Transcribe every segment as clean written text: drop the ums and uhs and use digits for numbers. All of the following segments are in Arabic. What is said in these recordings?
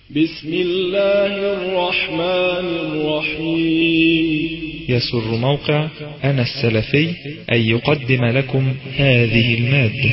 بسم الله الرحمن الرحيم. يسر موقع أنا السلفي أن يقدم لكم هذه المادة.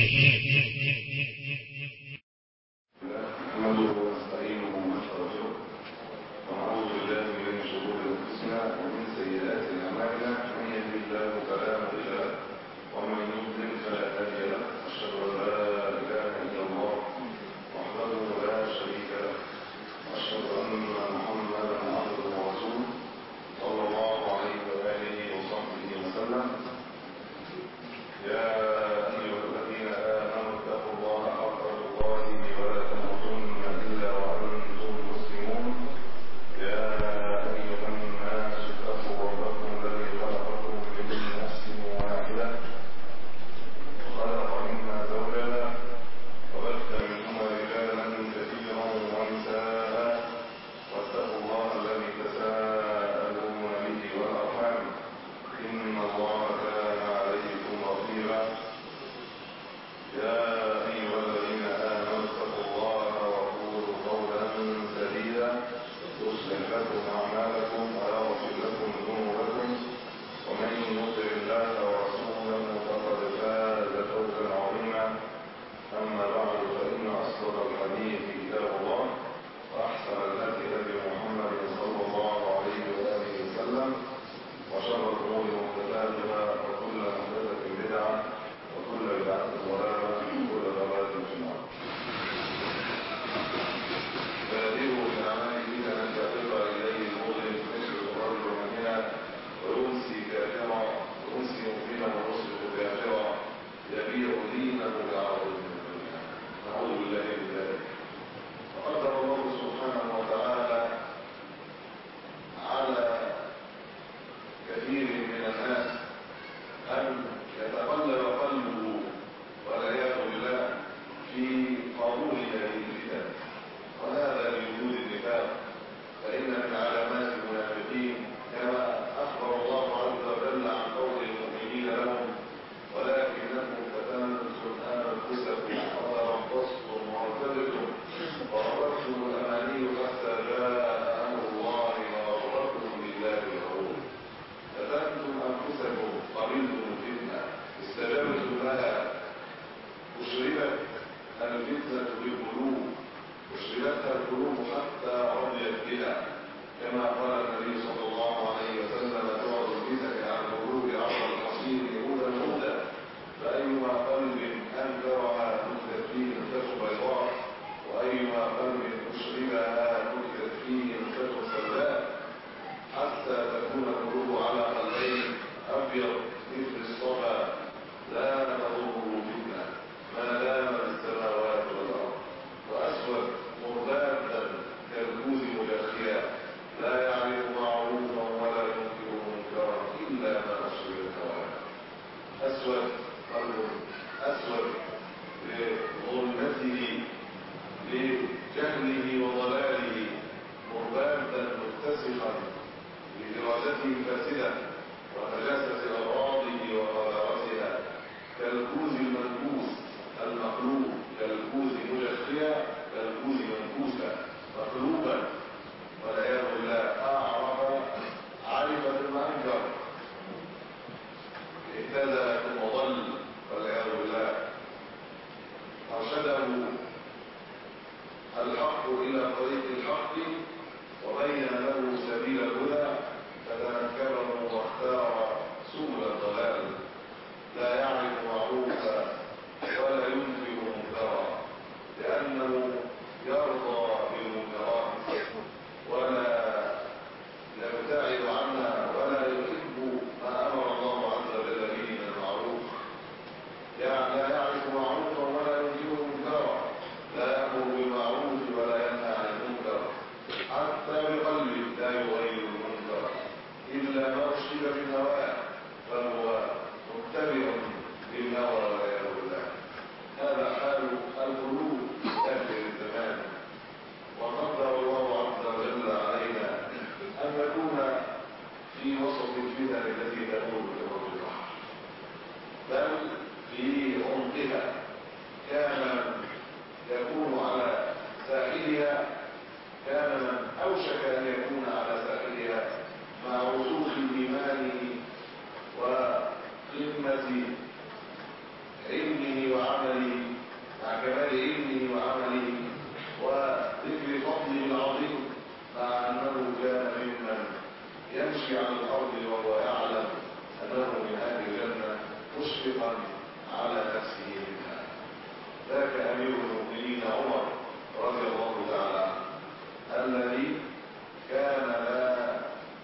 كان من أوشك أن يكون على ساحلها مع رسوخ إيمانه وقمة علمه وعمله، مع كمال علمه وعمله وذكر فضله العظيم، مع أنه كان ممن يمشي على الأرض وهو يعلم أنه من أهل الجنة مشفقا على نفسه منها. ذاك أمير المؤمنين عمر رضي الله تعالى عنه الذي كان لا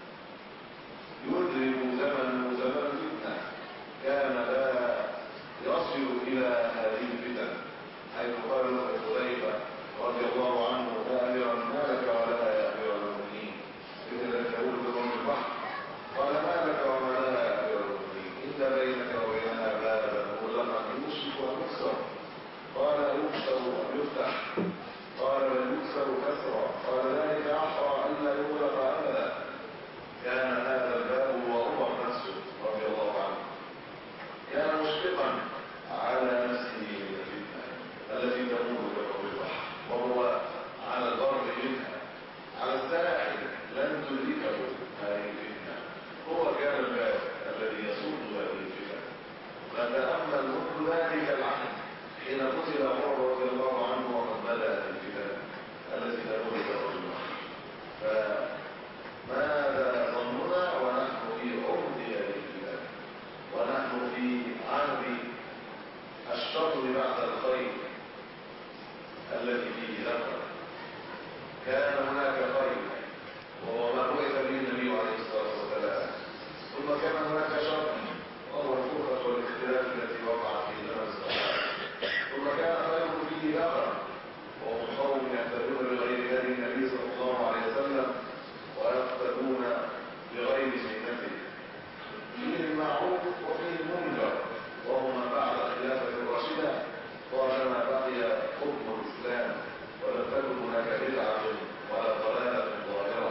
يدرك زمن الفتنة، كان لا يصل إلى هذه الفتن، حيث قال له حذيفة رضي الله عنه: لا أمير ما لك ولا يا أمير المؤمنين، إذا لك يقول بضم البحر، قال: ما لك وما لها يا أمير المؤمنين، إن بينك وبينها بابا مغلقا يوشك أن يكسر، قال: يكسر أم يفتح؟ قال: بل يكسر كسرا، قال: ذلك أحرى ألا يغلق أبدا. كان هذا الباب هو عمر نفسه رضي الله عنه، كان مشفقا على نفسه من الفتنة التي تمر بقبر البحر، وهو على البر منها، على الساحل لن تدركه هذه الفتنة. هو كان الباب الذي يصد هذه الفتنة. فتأمل منذ ذلك العهد حين قتل عمر رضي الله عنه وقد بدأت الفتنة التي تمر بقبر البحر، فماذا ظننا ونحن في عمق هذه الفتنة، ونحن في عهد الشر بعد الخير الذي فيه ذكر. كان هناك خير وهو ما بعث به النبي عليه الصلاة والسلام، ثم كان هناك شر وهو الفرقة والاختلاف التي وقعت في زمن الصحابة، ثم كان خير فيه ذكر وهم قوم يهتدون بغير هدي النبي صلى الله عليه وسلم ويقتدون بغير سنته، فيه المعروف وفيه المنكر، وهم من بعد الخلافة الراشدة طالما بقي حكم الإسلام ولم تكن هناك بدعة ولا ضلالة ظاهرة.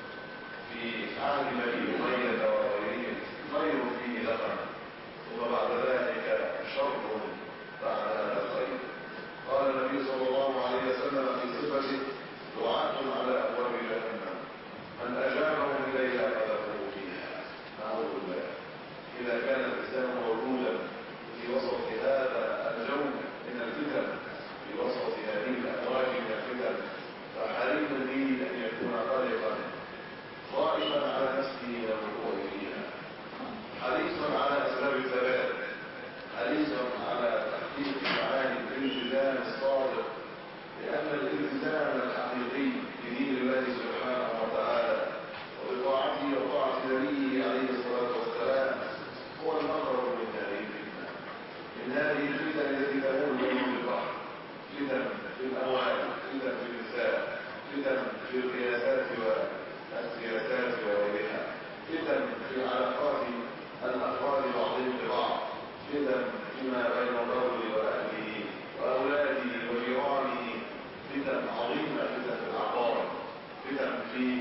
في عهد بني أمية وغيرهم خير فيه لقنا، ثم بعد ذلك شر بعد هذا الخير. قال النبي صلى الله عليه وسلم في صفته: دعاة على أبواب جهنم من أجابهم إليها قذفوه فيها. نعوذ بالله. إذا كان الإسلام موجودا في وسط هذا الجو من الفتن، في وسط هذه الأمواج من الفتن، فحري به أن يكون قلقا خائفا على نفسه من الوقوع فيها، حريصا على أسباب الثبات، حريصا على تحقيق معاني الالتزام الصادق، لأن الالتزام الحقيقي بدين الله سبحانه وتعالى وبطاعته وطاعة نبيه عليه الصلاة والسلام هو المخرج من هذه الفتنة، من هذه الفتن التي تمر بين البحر، فتن في الأموال، فتن في النساء، فتن في القياسات والسياسات وغيرها، فتن في علاقات الأفراد بعضهم ببعض، فتن فيما بين الرجل وأهله وأولاده وجيرانه، فتن عظيمة، فتن في العقار، فتن في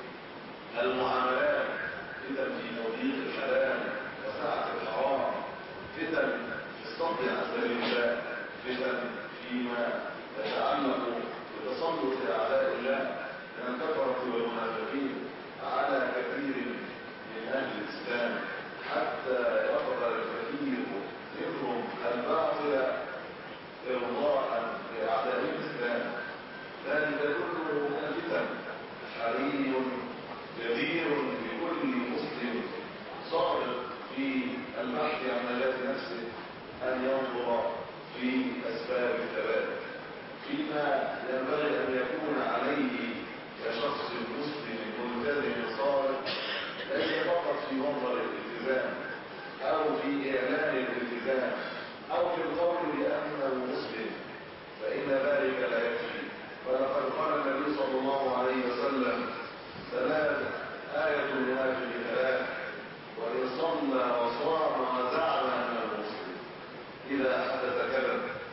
المعاملات، فتن في تضييق الحلال وسعة الحرام، فتن في الصد عن سبيل الله، فتن فيما يتعلق بتسلط أعداء الله من الكفرة والمنافقين على كثير من أهل الإسلام، حتى يقبل الكثير منهم الباطل إرضاء لأعداء الإسلام. ذلك كله من الفتن. حري جدير بكل مسلم صادق في البحث عن نجاة نفسه أن ينظر في أسباب الثبات، فيما ينبغي أن يكون عليه كشخص مسلم ملتزم صادق، ليس فقط في منظر الالتزام أو في إعلان الالتزام أو في القول بأنه مسلم، فإن ذلك لا يكفي. ولقد قال النبي صلى الله عليه وسلم: ثلاث آية المنافق ثلاث، وإن صلى وصام وزعم أنه مسلم: إذا حدث كذب،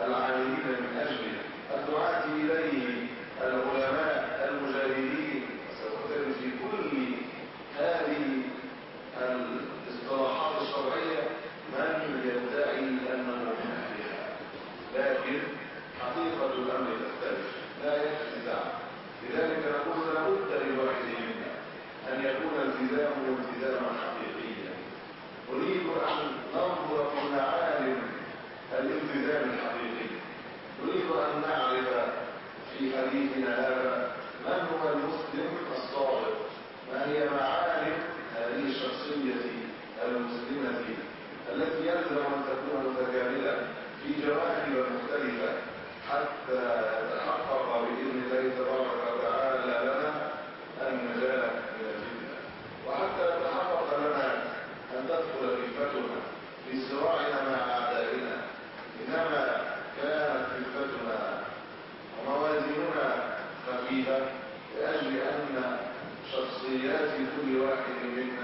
العاملين من أجله، الدعاة إليه، العلماء المجاهدين. سوف في كل هذه الاصطلاحات الشرعية من يدعي أنه من أهلها، لكن حقيقة الأمر تختلف، لا يكفي الدعوة. لذلك نقول لابد للواحد منا أن يكون التزامه التزاما حقيقيا. نريد أن ننظر في معالم الالتزام الحقيقي، نريد أن نعرف في حديثنا هذا من هو المسلم الصادق، ما هي معالم هذه الشخصية المسلمة التي يلزم أن تكون متكاملة في جوانب مختلفة حتى يتحقق بإذن الله تبارك وتعالى لنا النجاة من الفتنة، وحتى يتحقق لنا أن تدخل خفتنا في صراعنا مع أعدائنا. إنما كانت خفتنا وموازيننا خفيفة لأجل أن شخصية كل واحد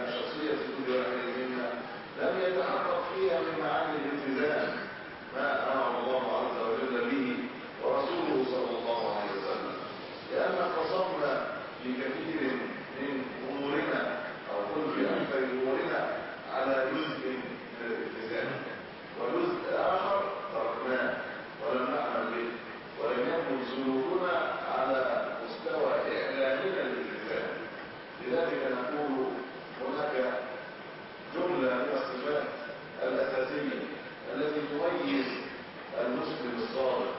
منا لم يتحقق فيها من معاني الالتزام ما أمر الله عز وجل به ورسوله صلى الله عليه وسلم، لأن قصرنا بكثير من أمورنا أو قل بأكثر أمورنا على جزء من الالتزام، وجزء آخر تركناه ولم نعمل به، ولم يكن سلوكنا على مستوى إعلامنا للالتزام. لذلك نقول هناك جملة من الصفات الأساسية التي تميز المسلم الصادق،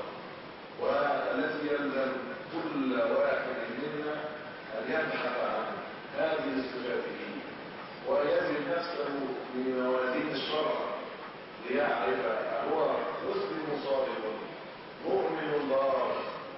والتي يلزم كل واحد منا أن يبحث عن هذه الصفات فيه، ويزن نفسه بموازين الشرع ليعرف هو مسلم صادق مؤمن بار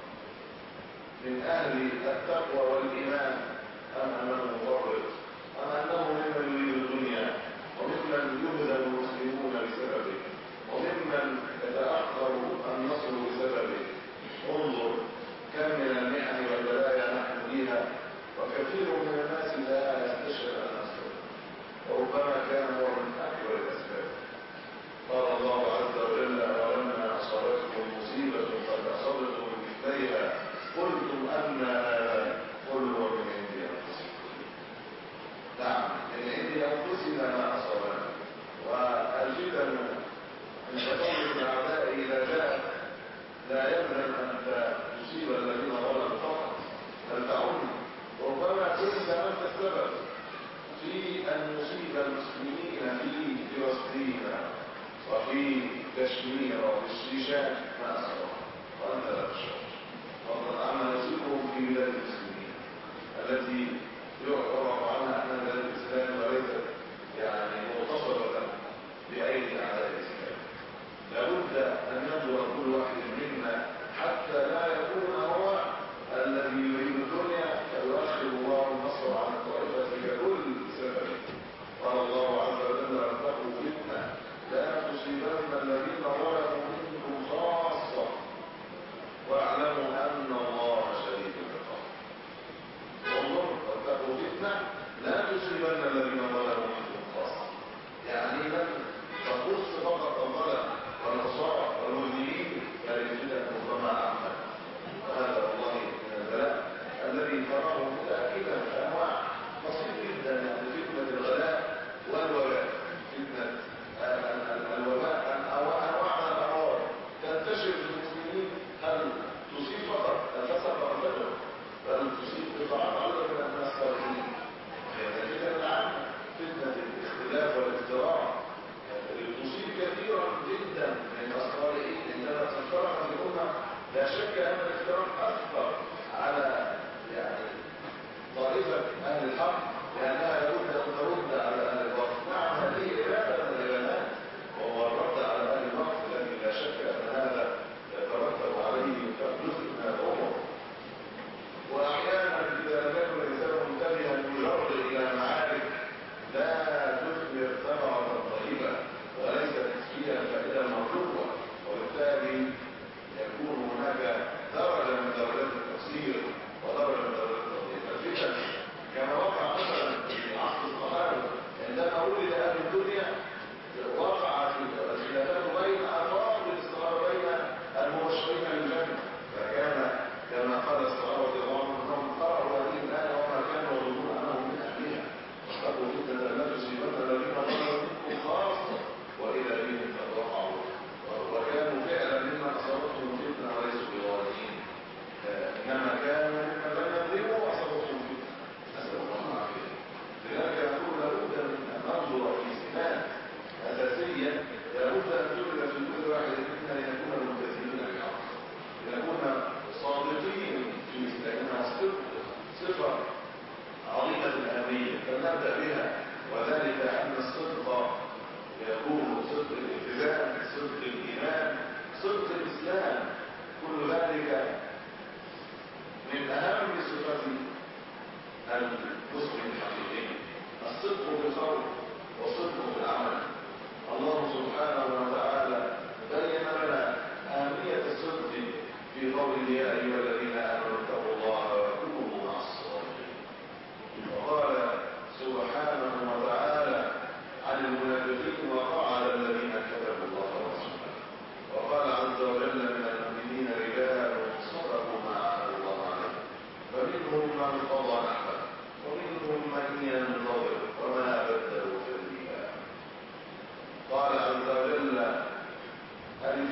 من أهل التقوى والإيمان، أم أنه مفرط، أم أنه ممن يريد الدنيا، وممن يهزم المسلمون بسببه، وممن يتأخر النصر بسببه. انظر كم من المحن والبلايا نحن فيها، وكثير من الناس لا يستشعر النصر، وربما كان هو من أكبر الأسباب. قال الله عز وجل: ولما أصابتكم مصيبة قد أصبتم مثليها قلتم أن هذا، قل هو من عند أنفسكم. نعم، من عند أنفسنا ما أصابنا. والفتن من تطور الأعداء إذا جاءت لا يلزم أن تصيب الذين ظلموا فقط، بل تعم. ربما كنت أنت السبب في أن نصيب المسلمين في فلسطين وفي كشمير وفي الشيشان ما أصابهم وأنت لا تشعر. أما نصيبهم في بلاد المسلمين التي يعرف عنها أنها بلاد الإسلام وليست يعني مغتصبة بأيدي أعداء الإسلام. لابد أن ينظر كل واحد منا حتى لا يكون هو الذي يريد الدنيا فيؤخر الله النصر عن الطائفة ككل سبب. قال الله عز وجل: واتقوا فتنة لا تصيبن الذين ظلموا منكم خاصة واعلموا أن الله شديد العقاب. انظر، واتقوا فتنة لا تصيبن الذين ظلموا منكم خاصة، يعني لن تخص فقط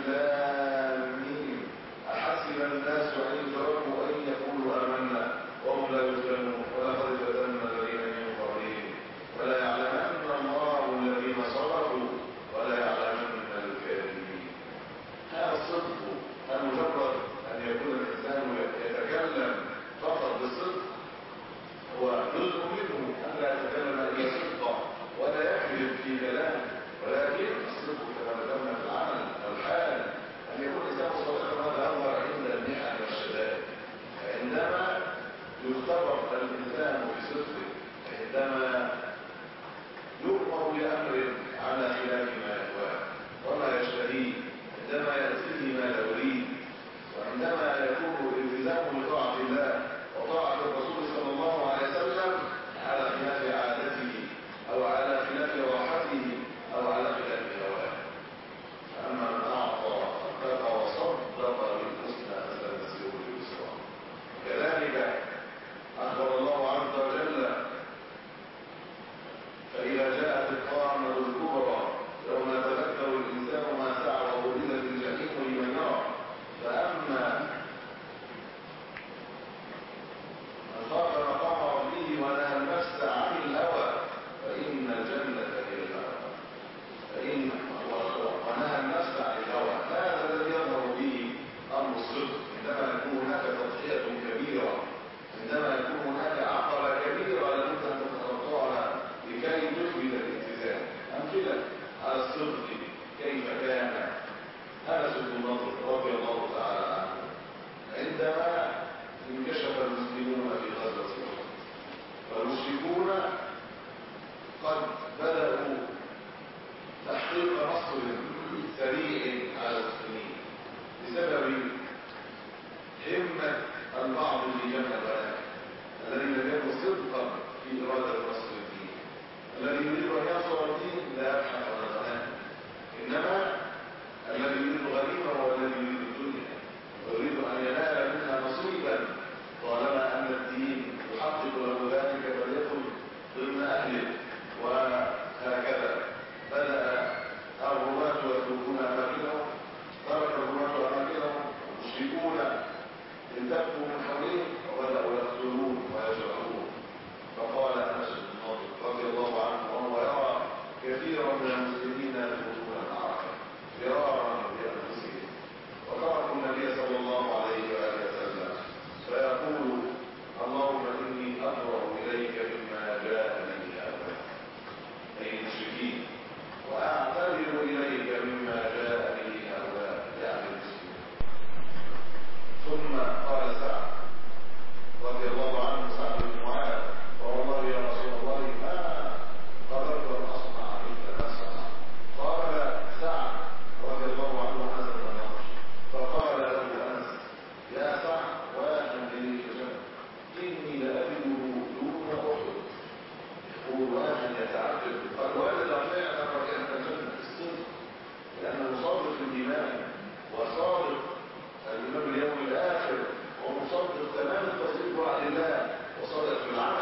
لام ميم أحسب الناس أن يتركوا أن يقولوا آمنا وهم لا يفتنون ولقد فتنا الذين من قبلهم ولا يعلمن الله الذين صدقوا ولا يعلمن الكاذبين. هذا الصدق، هل مجرد أن يكون الإنسان يتكلم فقط بالصدق؟ هو جزء منه أن لا يتكلم إلا صدقا ولا يكذب في كلامه، ولكن الصدق كما ذكرنا في العمل والحال أن يكون الإنسان صادقا. هذا أمر عند المحن والشدائد، عندما يختبر الإنسان بصدقه، عندما يؤمر بأمر على خلاف ما يهواه وما يشتهيه، عندما يأتيه ما لا يريد، وعندما يكون التزامه بطاعة الله وطاعة الرسول صلى الله عليه وسلم على خلاف عادته أو على خلاف راحته أو على خلاف هواه. فأما من أعطى واتقى وصدق بالحسنى فسنيسره لليسرى. كذلك أخبر الله عز وجل: فإذا جاءت الطامة الكبرى يوم يتذكر الإنسان ما سعى وبرزت الجحيم لمن يرى فأما من خاف مقام ربه ونهى النفس عن الهوى فإن الجنة هي المأوى. ونهى النفس عن الهوى، هذا الذي يظهر به أمر الصدق. عندما يكون هناك تضحية كبيرة، عندما يكون هناك عقبة كبيرة لابد أن تتخطاها لكي تثبت الالتزام. أمثلة على الصدق كيف كان أنس بن النضر رضي الله تعالى عنه عندما انكشف المسلمون في غزوة أحد والمشركون قد بدأوا تحقيق نصر سريع على المسلمين بسبب همة البعض في جمع الغنائم الذين كانوا صدقا في إرادة نصر الدين. الذي يريد أن ينصر الدين لا يبحث عن الغنائم، إنما الذي يريد الغنيمة هو الذي يريد الدنيا ويريد أن ينال منها نصيبا طالما أن الدين يحقق له ذلك فليكن ضمن أهله. وهكذا بدأ الرماة يتركون أماكنهم، ترك الرماة أماكنهم، المشركون التفوا من حولهم وبدأوا يقتلون ويجرحون. فقال أنس بن النضر رضي الله عنه وهو يرى كثيرا من المسلمين يدخلون المعركة فرارا بأنفسهم وتركوا النبي صلى الله عليه وآله وسلم فيقول: اللهم إني أبرأ إليك مما جاء به هؤلاء، أي المشركين، وأعتذر إليك مما جاء به هؤلاء، يعني المسلمين. ثم قال سعد رضي الله عنه، سعد بن معاذ: والله يا رسول الله ما قدرت أن أصنع مثل ما صنع. قال سعد رضي الله عنه أنس بن النضر فقال له أنس: يا سعد واحد لي في الجنة إني لأجده دون أحد. يقول واحد يتعجب، قال والد فعلا ركعت الجنة الصدق، لأنه صادق الإيمان وصادق الإيمان باليوم الآخر ومصدق تمام التصديق وعد الله وصادق في العمل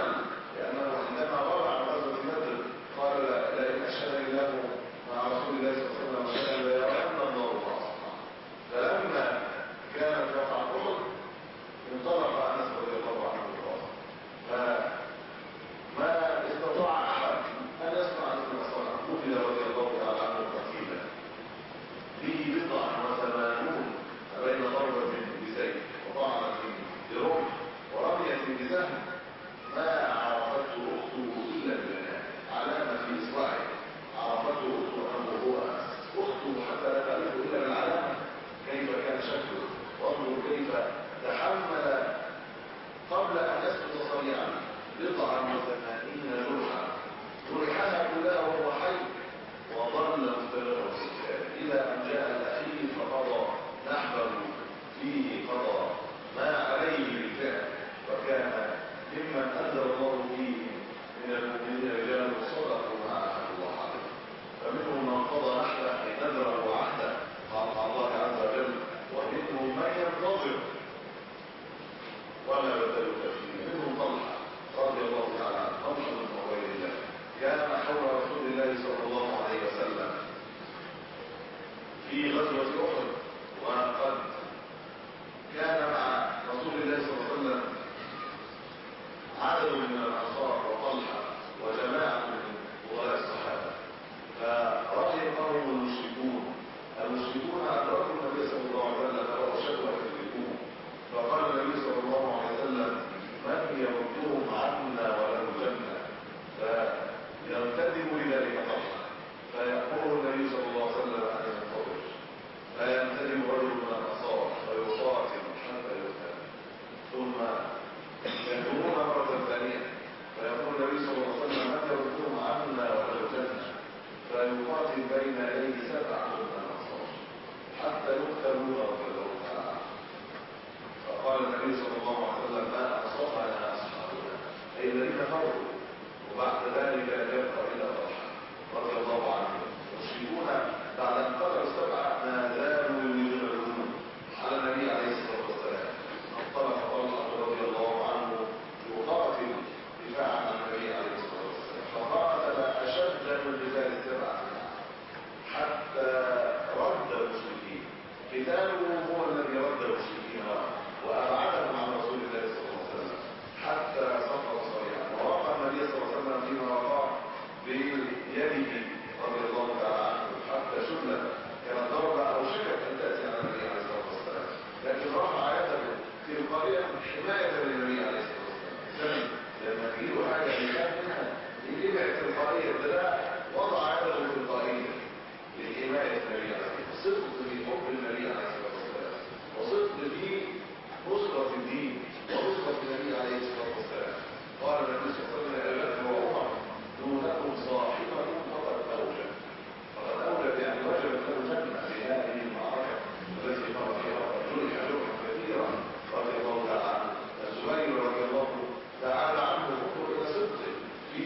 حتى يقتل رضي الله تعالى عنه. فقال النبي صلى الله عليه وسلم ما أصابنا أصحابنا أي الذين مروا وبعد ذلك لم يبقى إلا طلحة رضي الله عنه. المشركون بعد أن قتلوا السبعة ما زالوا يجملون على النبي عليه الصلاة والسلام. انطلق طلحة رضي الله عنه يقاتل دفاعا عن النبي عليه الصلاة والسلام، فقاتل أشد من قتال السبعة حتى رد المشركين. قتاله هو الذي رد المشركين وأبعدهم عن رسول الله صلى الله عليه وسلم حتى سقط صريعا. ووقع النبي صلى الله عليه وسلم فيما وقع بيده رضي الله تعالى عنه حتى شلت كانت ضربة أو شكت أن تأتي على النبي عليه الصلاة والسلام، لكن رفع يده تلقائيا حماية للنبي عليه الصلاة والسلام. لما تجيله حاجة يخاف منها يجيبها تلقائيا، ده وضع يده تلقائيا لحماية النبي عليه الصلاة والسلام. صدق في حب النبي عليه الصلاة والسلام، وصدق في نصرة الدين ونصرة النبي عليه الصلاة والسلام. قال النبي صلى الله عليه وسلم يا أبي وعمر دونكم صاحبكم فقد أوجب يعني وجبت له جنة في هذه المعركة التي مر فيها جرح جرحا كثيرا رضي الله تعالى عنه. الزبير رضي الله تعالى عنه انظر إلى صدقه في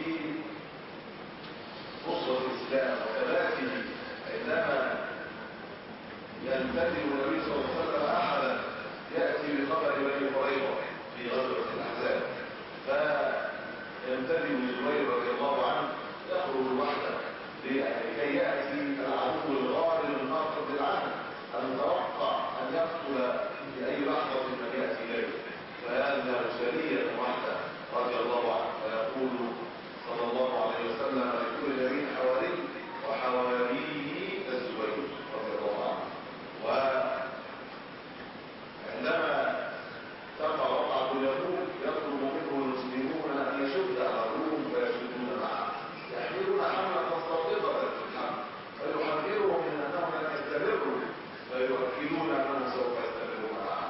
نصرة الإسلام وثباته عندما ينتدب النبي صلى الله عليه وسلم أحدا يأتي بخبر بني قريظة في غزوة الأحزاب، فينتدب الزبير رضي الله عنه يخرج وحده لكي يأتي العدو الغالب الناقض للعهد المتوقع أن يقتل في أي لحظة من يأتي إليه، فيذهب سريا وحده رضي الله عنه فيقول صلى الله عليه وسلم لكل نبي حواري وحواريه الزبير رضي الله عنه. وعندما تقع وقعة اليهود يطلب منه المسلمون أن يشد على الروم فيشدون معه، يحملون حملة صادقة في الحمل فيحذرهم من أنهم لن يستمروا فيؤكدون أنهم سوف يستمرون معه.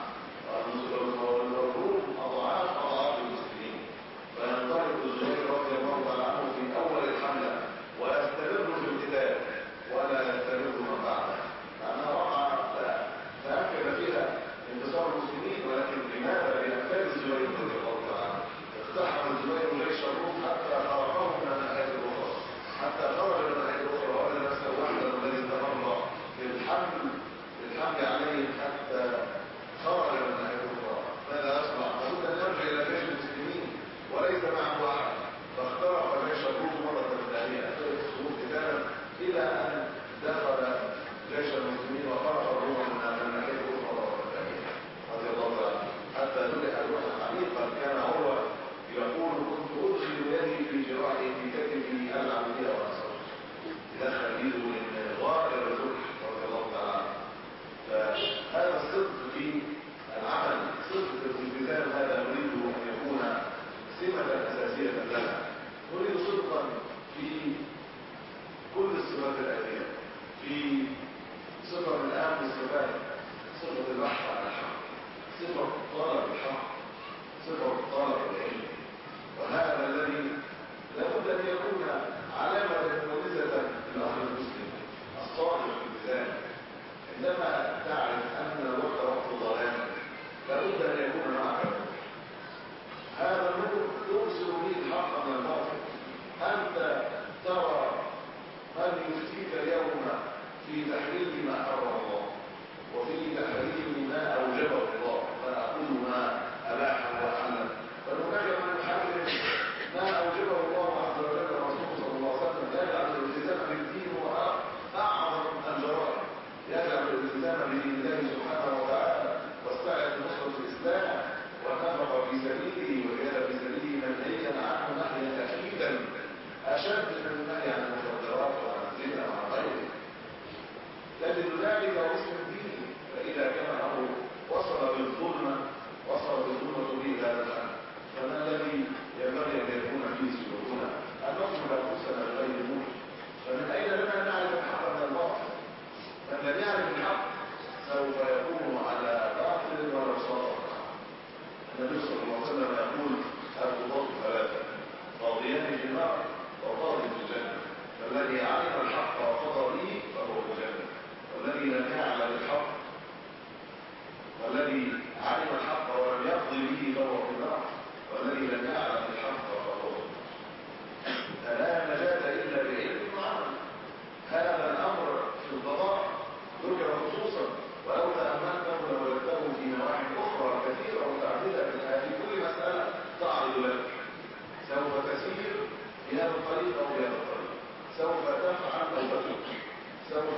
والروم أضعاف المسلمين، فينطلق الزبير رضي الله تعالى عنه في أول الحملة ويستمر في القتال ولا يستمر من بعده، لأنها وقع تأكد فيها انتصار المسلمين. ولكن لماذا؟ بأمثال الزبير رضي الله تعالى عنه اقتحم الزبير جيش الروم حتى خرجه من الناحية الأخرى، حتى خرج من الناحية الأخرى وأن نفسه وحده الذي استمر بالحمل عليه حتى خرج من الناحية الأخرى. ماذا يصنع؟ لابد أن يرجع إلى جيش المسلمين وليس معه أحد، فاخترق جيش الروم مرة ثانية أثرت الصمود قتالا إلى أن دخل جيش المسلمين وخرج الروم من الناحية الأخرى مرة ثانية رضي الله عنه حتى دلح الروح عميقا. كان هو يقول كنت أدخل يدي في جراحي في كتفي ألعب بها وأنصر، دخل يده من غائر الروح رضي الله تعالى عنه. فهذا الصدق في العمل، صدق في الالتزام، هذا نريد أن يكون سمة أساسية لنا. نريد صدقا في كل الصفات الآتية، في صفة الآن بالصفات، صفة البحث عن الحق، صفة طلب الحق، صفة طلب العلم. وهذا الذي لابد أن يكون علامة مميزة للأخ المسلم الصادق في الالتزام. عندما تعرف أن الوقت وقت ظلام لابد أن يكون معك نور، هذا النور يبصر به الحق من الباطل. أنت ترى من يفتيك اليوم في تحريم ما حرم الله وفي تحريم ما أوجبه الله، فأقول ما أباحه وحله، بل والذي علم الحق ولم يقضي به فهو في النار، والذي لم يعلم الحق فهو في النار. لا نجاة إلا بعلم وعمل. هذا الأمر في القضاء ذكر خصوصا، ولو تأملته لوجدته في نواحي أخرى كثيرة متعددة في كل مسألة تعرض لك. سوف تسير في هذا الطريق أو في هذا الطريق، سوف تفعل أو تترك، سوف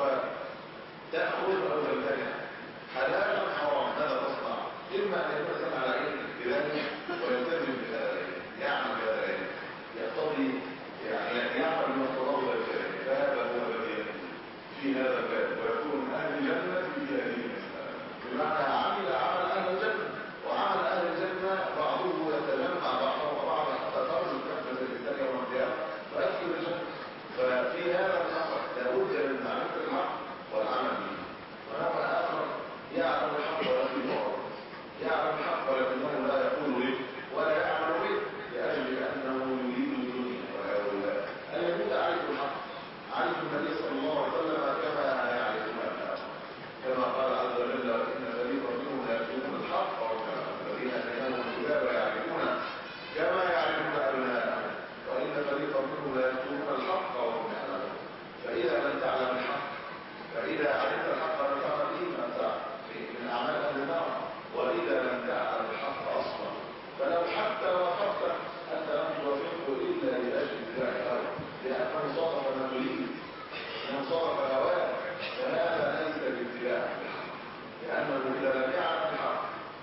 تأخذ أو تمتنع، حلال أم حرام، ماذا تصنع؟ إما أن يكون الإنسان على علم بذلك ويلتزم بهذا العلم، يعمل بهذا العلم، يقتضي يعني يعمل بما اقتضاه ذلك العلم، فهذا هو الذي يكون في هذا الباب ويكون من أهل الجنة في هذه المسألة. بمعنى عمل عمل أهل الجنة، وعمل أهل الجنة بعضه يتجمع بعضه وبعضا حتى ترجو كفة الإنسان يوم القيامة فيدخل الجنة. ففي هذا الأمر لابد من معرفة الحق والعمل به. ونوع آخر يعلم الحق ولكن يعرض، يعلم الحق ولكنه لا يقول به ولا يعمل به لأجل أنه يريد الدنيا والعياذ بالله. اليهود عرفوا الحق، عرفوا النبي صلى الله عليه وسلم كما يعرفون الحق، كما قال عز وجل: إن فريقا منهم يكتمون الحق والذين آتيناهم الكتاب يعرفونه كما يعرفون أبناءهم وإن فريقا منهم لا يكتمون الحق وهم يعلمون. فإذا لم تعلم الحق، فإذا علمت الحق لم تعمل به من أعمال أهل النار، وإذا لم تعلم الحق أصلا فلو حتى وافقت أنت لم توافقه إلا لأجل اتباع الهوى، لأنه صادف ما تريد، من صادف هواه، فهذا ليس باتباع الحق، لأنه إذا لم يعلم الحق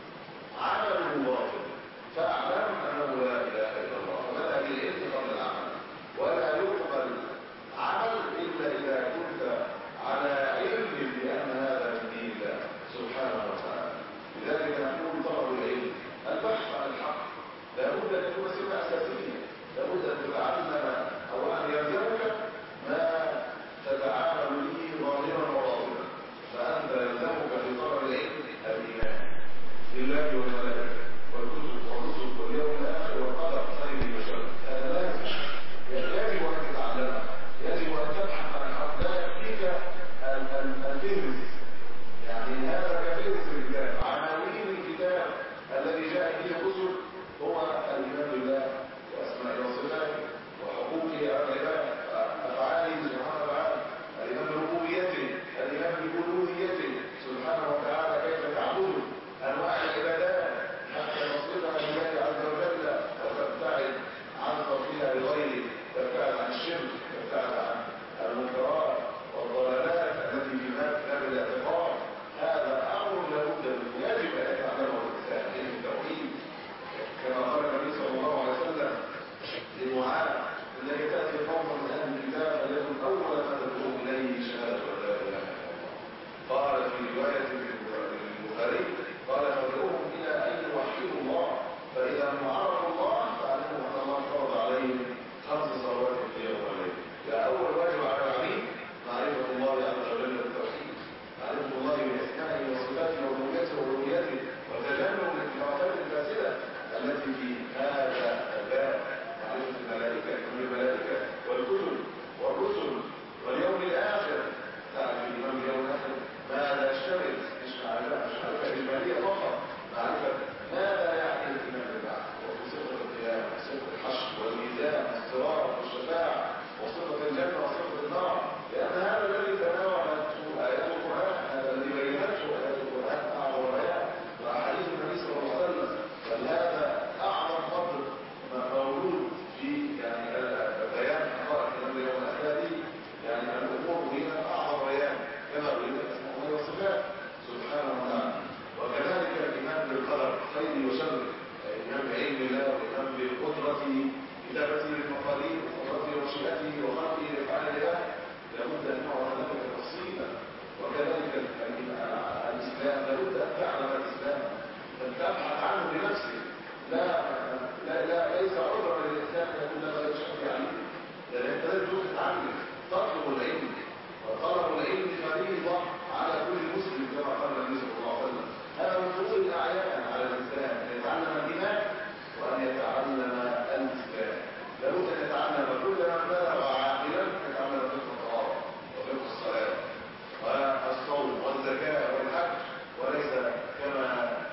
عمله باطل. فاعلم أنه لا إله إلا الله، فبدأ بالعلم قبل العمل، ولا يقبل عمل إلا إذا كنت على علم بأن هذا من دين الله سبحانه وتعالى. لذلك نقول طلب العلم، البحث عن الحق لابد أن يكون سمة أساسية، لابد أن تتعلم أو أن يلزمك ما تتعامل به ظاهرا وباطنا. فأنت يلزمك في طلب العلم الإيمان بالله والملائكة والكتب والرسل واليوم الآخر والقدر خير وشر، هذا لازم، يجب أن تتعلمه، يجب أن تبحث عن الحق. لا يكفيك الفهرس، يعني هذا كفهرس الكتاب، عناوين الكتاب الذي جاء به الرسل هو الإيمان بالله وأسمائه وصفاته وحقوقه على العباد، أفعاله سبحانه وتعالى، الإيمان بربوبيته، الإيمان بألوهيته سبحانه وتعالى، كيف تعبده، أنواع العبادات حتى تصرفها لله عز وجل وتبتعد عن صرفها لغيره، تبتعد عن الشرك، تبتعد عن المنكرات والضلالات التي في كتاب الاعتقاد. هذا أمر لابد منه، يجب أن يتعلمه الإنسان، علم التوحيد، كما قال النبي صلى الله عليه وسلم لمعاذ: إنك تأتي قوما من أهل الكتاب فليكن أول ما تدعوهم إليه شهادة أن لا إله إلا الله. قال في رواية البخاري: قال: فادعوهم إلى أن يوحدوا الله، فإذا هم عرفوا الله فاعلموا أن الله فرض عليهم 5 صلوات في اليوم والليل. فأول واجب على العبيد معرفة الله عز وجل بالتوحيد، معرفة الله بأسمائه وصفاته وربوبيته وألوهيته، وتجنب الانحرافات الفاسدة التي في هذا الباب، معرفة الملائكة والملائكة والكتب والرسل واليوم الآخر، تعرف الإيمان باليوم الآخر ماذا يشتمل، مش معرفة إجمالية فقط، معرفة ماذا يعني الإيمان بالبعث وصفة القيامة وصفة الحشر والميزان والصراط والشفاعة وصفة الجنة وصفة النار، لأن هذا الذي تناولته آيات القرآن، هذا الذي بينته آيات القرآن أعظم بيان، وأحاديث النبي صلى الله عليه وسلم، بل هذا أعظم قدر موجود في يعني بيان حقائق الأمر يوم الآخرة، يعني الأمور هنا أعظم بيان كما أريد أسماء الله وصفاته سبحانه وتعالى. وكذلك الإيمان بالقدر خير وشر، الإيمان بعلم الله والإيمان بقدرته، كتابته للمقادير وقدرته ومشيئته وخلقه لأفعال الله، لابد أن نعرف ذلك تفصيلا. وكذلك الإسلام لابد أن تعلم الإسلام، أن تبحث عنه بنفسك، ليس عذرا للإنسان أن يكون لا يشهد عليه، لأن أنت لازم تتعلم، تطلب العلم، وطلب العلم فريضة على كل مسلم كما قال النبي صلى الله عليه وسلم. هذا من فضول الأعيان على الإنسان أن يتعلم الإيمان وأن يتعلم الإسلام. لابد أن يتعلم كل من بلغ عاقلا، يتعلم فقه الطهارة وفقه الصلاة والصوم والزكاة والحج، وليس كما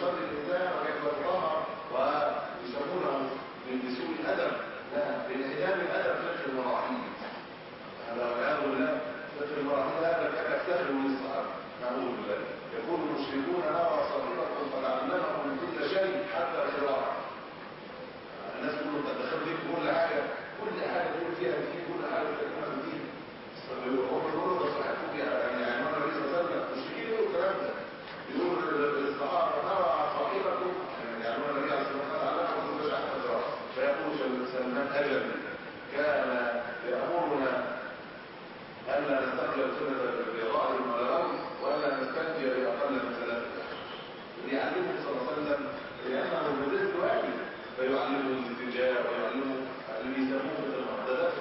يصلي الانسان وكيف يتطهر ويسمونه بسوء الادب. لا، بانعدام الادب فقه المراحيض. هذا والعياذ بالله فقه المراحيض هذا كان يفتخر بالصحابه. نعوذ بالله. يقول المشركون نرى صاحبكم قد علمكم كل شيء حتى القراءه. الناس يقولوا انت دخلت في كل حاجه تقول فيها دين، كل حاجه تقولها دين. هم بيقولوا ده صاحبكم يعني النبي صلى الله عليه وسلم المشركين يقولوا الكلام ده. يقول للصحابه نرى صاحبكم يعني النبي عليه الصلاه والسلام علمكم كل شيء حتى القراءه. فيقول سلمان اجل كان يامرنا الا نستقبل السنه بغائر ولا ولا نستنجي باقل من 3 يعلمه صلى الله عليه وسلم لانه المدرس واجب، فيعلمه الاستنجاء ويعلمه اللي بيسموه ده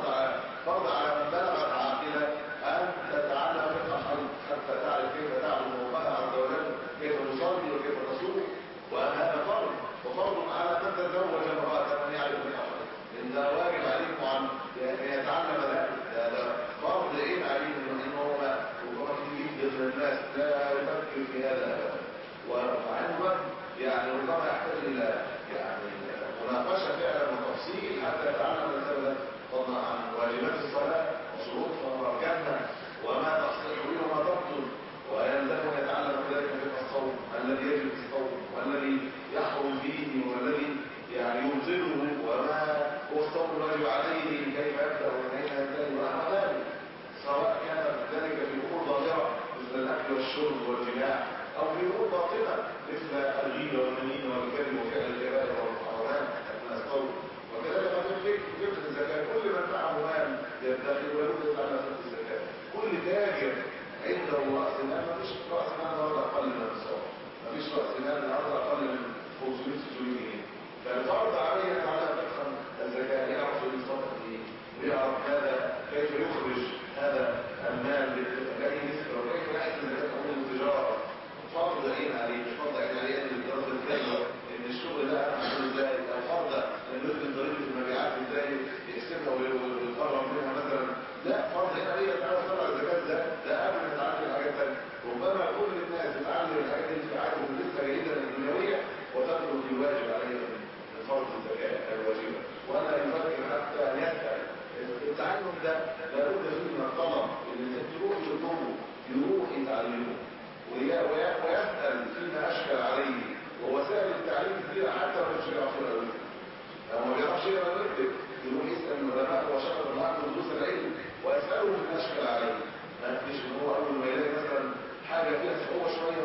فرض على من بلغت عاقله ان تتعلم فقه الحيض حتى تعرف كيف تعبد ربها عز وجل، كيف تصلي وكيف تصوم. وهذا فرض، وفرض على من تزوج امراه من يعرف فقه الحيض. ان ده واجب عليكم عن يتعلم ذلك. ده فرض عين عليه انه هو ربما كتير من الناس لا يفكر في هذا ابدا. وعنده يعني ربما يحتاج الى يعني مناقشه فعلا وتفصيل حتى يتعلم الانسان فضلا عن واجبات الصلاه وشروطها واركانها وما تصح به وما تبطل. ويلزم ان يتعلم ذلك في الصوم الذي يجب في الصوم والذي يحرم فيه والذي يعني يبطله وما هو الصوم الواجب عليه كيف يبدا ومن اين ينتهي ونحو ذلك، سواء كان ذلك في امور ظاهره مثل الاكل والشرب والجماع او في امور باطنه مثل الغيبه والنميمه والكذب وفعل الكبائر والمحرمات من الصوم. وكذلك في فقه الزكاه، كل من معه مال يدخر ويريد يتعلم فقه الزكاه. كل تاجر عنده راس مال، ما فيش راس مال النهارده اقل من الصوم، ما فيش راس مال النهارده اقل من 500 600 جنيه. فالفرض عليه يتعلم فقه الزكاه، يعرف الصدقه ايه ويعرف هذا كيف يخرج هذا المال باي نسبه وكيف يحسن زكاه امور التجاره. فرض عين عليه، مش فرض عين عليه ان الدراسه الكامله ان الشغل ده انا هعمله ازاي، او فرض ان يدخل طريقه المبيعات ازاي يحسبها ويقرر منها مثلا. لا، فرض عين عليه يتعلم طلع الزكاه ده قبل ما يتعلم الحاجات الثانيه. ربما كل الناس تتعلم الحاجات دي في عادة لسه جيده من الدنيويه وتدخل في الواجب عليه من فرض الزكاه الواجبه، ولا يفكر حتى ان يسال. التعلم ده لابد فيه من الطلب، ان تروح يطلبه يروح يتعلمه ويسأل فيما أشكل عليه. ووسائل التعليم كثيرة حتى لو مش بيعرف يقرأ لو ما بيعرفش يقرأ ويكتب يروح يسأل العلماء وشغل معاه دروس العلم ويسأله فيما أشكل عليه. ما فيش ان هو أول ما يلاقي مثلا حاجة فيها صعوبة شوية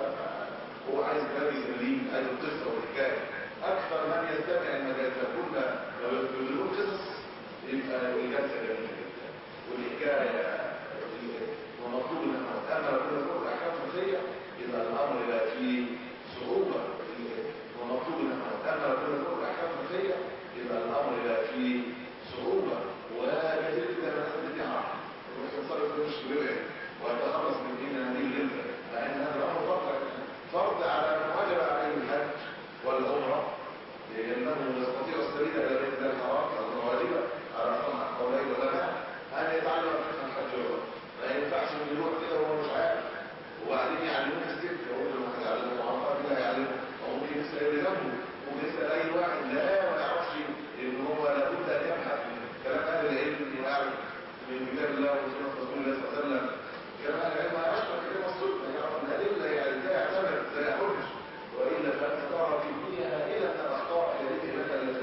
هو عايز كلام يسليم، عايز القصة والحكاية. أكثر من يستمع المجالس كل لو يقولون قصص يبقى الجلسة جميلة جدا والحكاية ومطلوب ان اما لو كنا نقول احكام فقهيه يبقى الامر بقى فيه صعوبه. ومطلوب ان اما لو كنا نقول احكام فقهيه يبقى الامر بقى فيه صعوبه. وكثير جدا من الناس بتعرف وتصرف مش بيبعد ويتخلص من دين هذه الجلسه، لان هذا الامر فرض على من وجب عليه الحج والعمره لانه يستطيع السبيل الى بيت الله الحرام او واجبه على صنع قولي العلماء ان يتعلم فقه الحج والعمره. ما ينفعش انه يروح كده وهو مش عارف وبعدين يعلموه في السكه يقول له ما هيعلمه عرفات كده هيعلمه، او ممكن يسال اللي جنبه، ممكن يسال اي واحد لا ما يعرفش ان هو لابد ان يبحث من كلام اهل العلم انه يعرف من كتاب الله وسنه رسول الله صلى الله عليه وسلم. كلام اهل العلم يشرح كلمه السنه يعرف الادله يعني ازاي يعتمد ازاي يحج، والا فانت ترى في الدنيا هائله من الاخطاء التي لك التي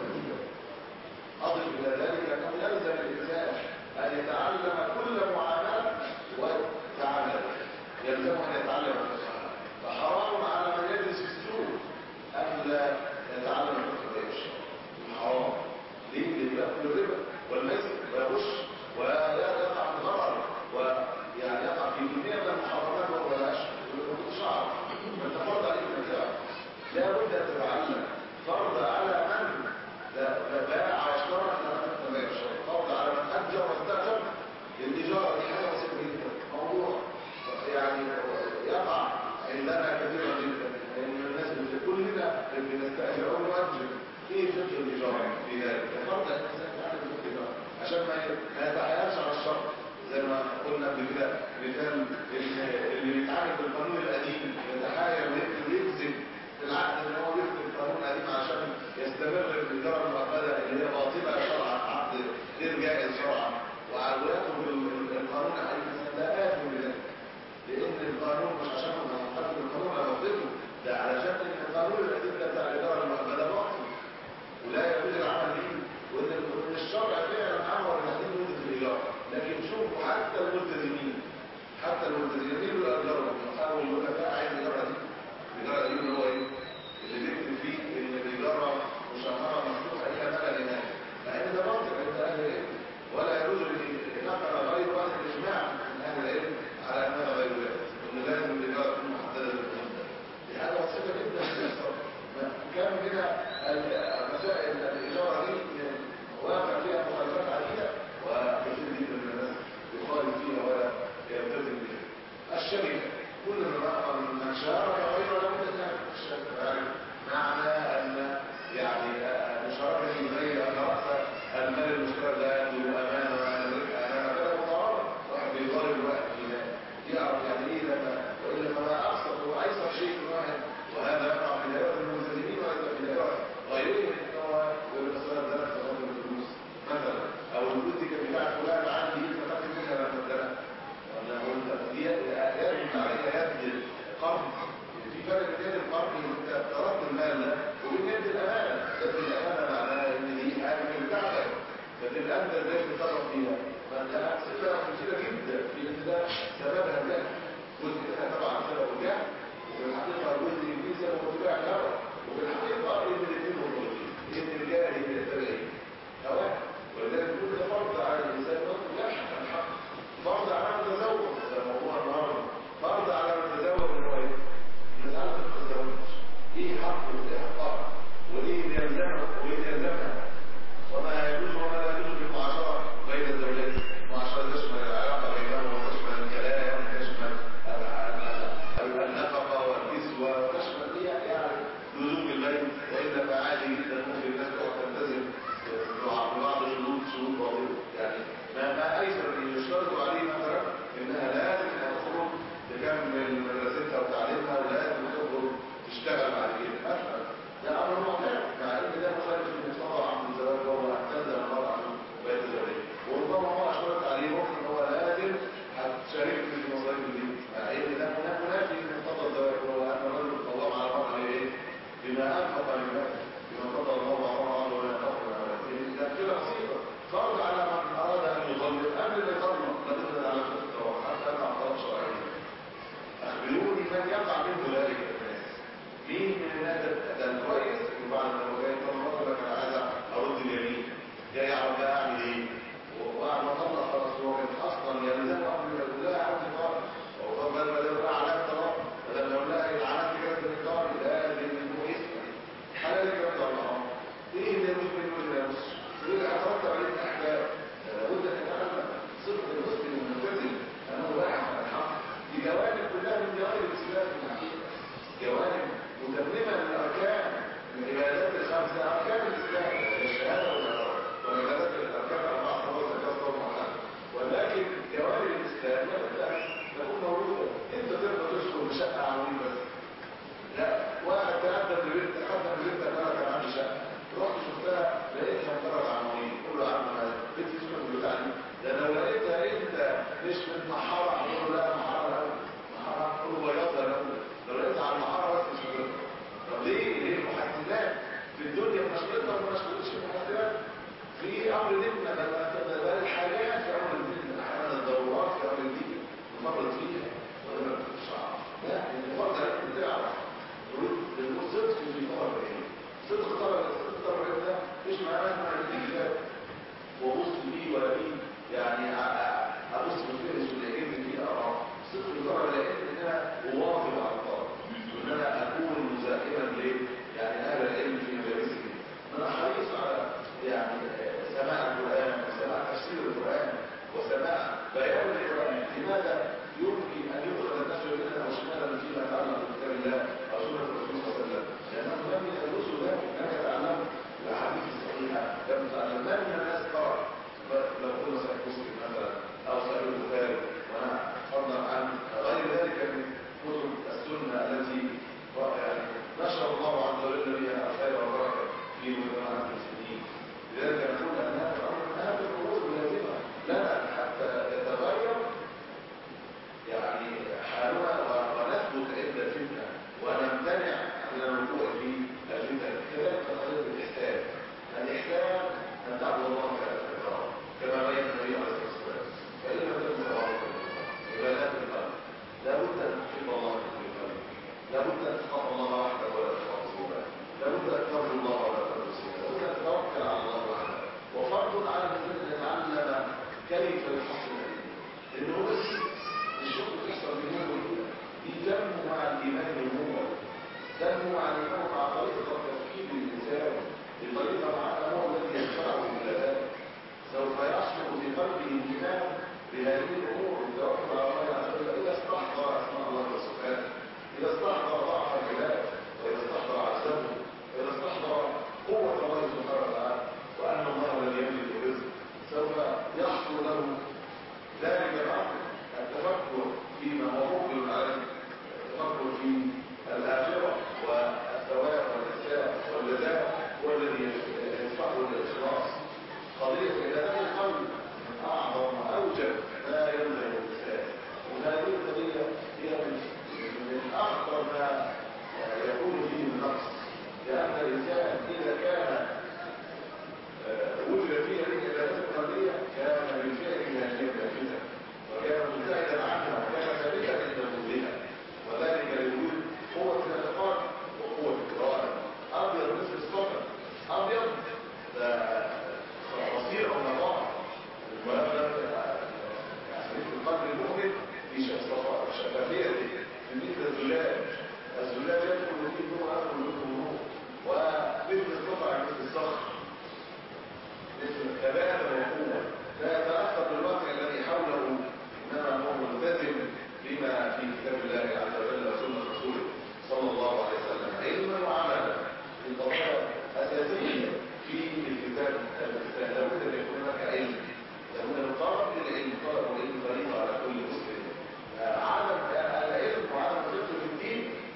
اضف الى ذلك انه يلزم الانسان ان يتعلم كل معامله ويتعلم، يلزم ان يتعلم الفقه. فحرام على من يجلس في السوق ان لا يتعلم الفقه الشرعي. حرام ليه؟ لانه ياكل الربا والميسر ويغش ويقع في الغرر ويعني يقع في كميه من المحرمات وهو لا شعر. فانت فرض عليك ان تعرف، لابد ان تتعلم. فرض على من باع واشترى ان لا يشترى، فرض على من اجر واستاجر. الإجارة دي حاجة بسيطة جدا، موضوع يعني يقع عندنا كثيرا جدا لأن الناس كلنا بنستأجر أو نؤجر. إيه فقه الإجارة في ذلك؟ فرض الإنسان يتعلم فقه الإجارة عشان ما يتحايلش على الشرع زي ما قلنا قبل كده. مثال اللي بيتعامل بالقانون القديم يتحايل ويكذب الملتزمين يقولوا أجروا يحاول يقول لك لا عايز الإدارة دي الإدارة دي اللي هو إيه؟ اللي بيكتب فيه إن الإدارة مشهرة مفتوحة إلى مدى النهاية مع إن ده منطق عند أهل العلم ولا يجوز نقل غير واحد إجماع من أهل العلم على أنها غير ذلك وإن لازم الإدارة تكون محددة بالمدة دي حاجة بسيطة جدا في الإصرار كم من مسائل الإدارة دي واقع فيها مخالفات عديدة وكثير جدا من الناس يخالف فيها ولا يلتزم بها. الشركة كل من شارك غير له متسامح الشركة يعني معنى أن يعني مشاركة غير أن رأس المال المشترك لا يبدو أمانة وأنا الربح أمانة فلا مضاربة واحد بيضارب واحد فيها يعرف يعني إيه لما وإلا فما أبسط وأيسر شيء من واحد وهذا يقع في دائرة الملتزمين وإلا في دائرة غيرهم إن هو يقول مثلا ده تغطي الفلوس مثلا أو الفلوس دي كان بتاع فلان عندي فتاخد منها لما ادانا ولا قلت دي يرجع عليها يد القرض في فرق بين القرض اللي انت اقترضت المال ده وبين يد الامانه يد الامانه معناها ان دي حاجه بتاعتك فتبقى انت ازاي تتصرف فيها فانت صفه كثيره جدا في ان ده سببها الجهل جزء منها طبعا سبب الجهل وفي الحقيقه جزء كبير سبب اتباع الهوى وفي الحقيقه ان الاثنين مرتبطين ان الجاهل يتبع هواه ولذلك كل فرض على الانسان نطلب يبحث عن الحق فرض على من تزوج ده موضوع النهارده فرض على من تزوج ان هو ايه؟ مسألة التزوج ايه حقه وايه حقها وايه اللي يلزمه وايه اللي يلزمها وما يجوز وما لا يجوز في المعاشرة بين الزوجين المعاشرة تشمل العلاقة بينهما وتشمل الكلام وتشمل النفقة والكسوة وتشمل يعني لزوم البيت والا فعادي جدا ممكن الناس تلتزم ببعض شروط باطلة يعني ما ايسر ان يشترطوا عليه مثلا انها لازم تخرج تكمل مدرستها وتعليمها ولازم تخرج تشتغل بعد كده مثلا ده امر معتاد مع ان ده مخالف للمصطلح عن الزواج وهو اعتزل المرأة عن بيت الزوجية وربما هو اشترط عليه ان هو لازم هتشاركني في مصاريف البيت مع ان ده منافي لمقتضى الزواج وهو ان الرجل قوام على المرأة ايه بما انفق من ماله بما فضل الله بعضهم على ولا ينفق ده كده بسيطه فرض على من اراد ان يظلم قبل ما يظلم لابد على الخطه حتى مع اعطاء شرعيه اخبروني من يقع منه ذلك الناس مين من الناس ده كويس وبعد ما هو جاي يطلق لك انا عايز ارد اليمين جاي يعرف بقى اعمل ايه وبعد ما طلق خلاص هو كان اصلا يلزم امر يقول لها عندي طالب او بدل ما يقول لها علامه طلاق بدل ما يقول لها العلامه كده في الطلاق لازم يكون اسمه حلال كده طلعها ايه اللي يجوز منه ولا يجوز ايه اللي هترتب عليه الاحكام لابد ان يتعلم صدق المسلم الملتزم انه باحث عن الحق دي جوانب كلها من جوانب الاسلام في الحقيقه جوانب متممه للاركان من العبادات الخمسه اركان الاسلام الشهاده والعبادات الاركان اربعه صلاه زكاه صوم وحج ولكن جوانب الاسلام لابد ان تكون موجوده انت تقدر تشكر بشقه عنوان بس لا واحد تقدم لبنتك انا كان عندي شقه رحت شفتها لقيتها مجرد عناوين قول له يا عم بنت اسمك بتاعي ده لو لقيتها انت مش متمحره قول له لا محاره الاول محاره قول له بياضها الاول لو لقيتها على المحاره بس مش هتقدر الزلال يدخل فيه نور أدخل منه نور، ومثل القطع مثل الصخر مثل الكباب والقوة لا يتأثر بالواقع الذي حوله، إنما هو ملتزم بما في كتاب الله عز وجل وسنة رسوله صلى الله عليه وسلم علما وعملا. القضايا أساسية في الكتاب الإسلام، لابد أن يكون هناك علم، لابد من طلب للعلم، طلب العلم فريضة على كل مسلم. عدم العلم وعدم الفقه في الدين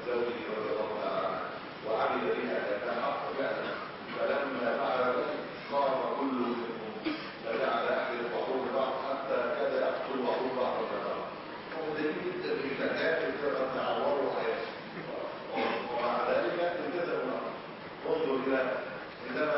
زوجه رضي الله تعالى عنه وعمل بها كان حق فعلا. فلما فعل ذلك صار كل منهم فجعل اهل البحور بعض حتى كاد يقتل البحور بعض البحر. ودليل جدا في الزكاه كما تعوروا حياته ومع ذلك التزموا الامر. انظر الى عندما